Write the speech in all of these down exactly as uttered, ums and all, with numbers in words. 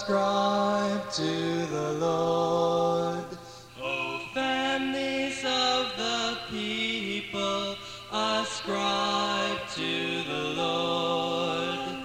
ascribe to the Lord. O families of the people, ascribe to the Lord.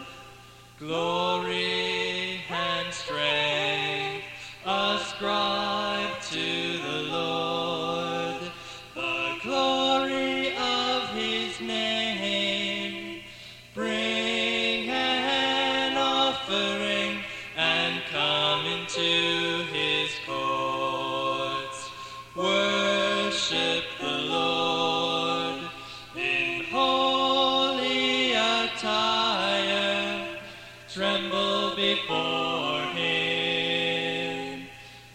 Glory and strength, ascribe to the Lord. The glory of his name. Bring an offering and come into his courts. Worship the Lord in holy attire. Tremble before him,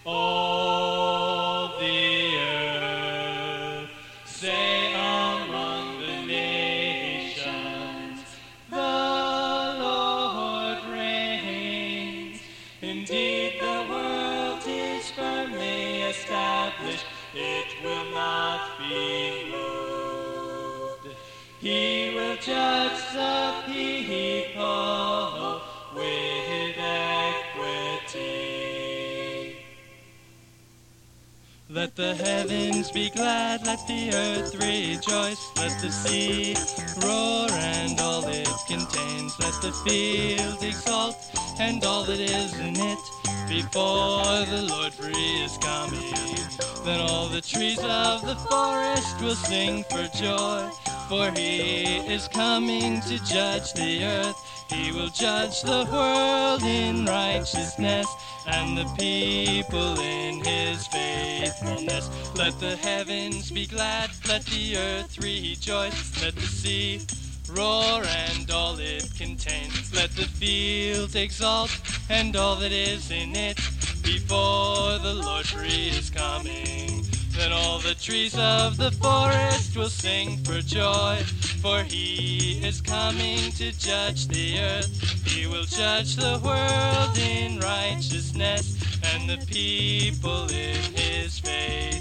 all the earth. Say among the nations, the Lord reigns. Indeed, the world is firmly established. It will not be moved. He will judge the people with equity. Let the heavens be glad, let the earth rejoice, let the sea roar and all it contains, let the field exult and all that is in it, before the Lord, for he is coming. Then all the trees of the forest will sing for joy, for he is coming to judge the earth. He will judge the world in righteousness, and the people in his faithfulness. Let the heavens be glad, let the earth rejoice, let the sea roar and all it contains, let the field exult and all that is in it, before the Lord, for he is coming. Then all the trees of the forest will sing for joy, for he is coming to judge the earth. He will judge the world in righteousness, and the people in his faith.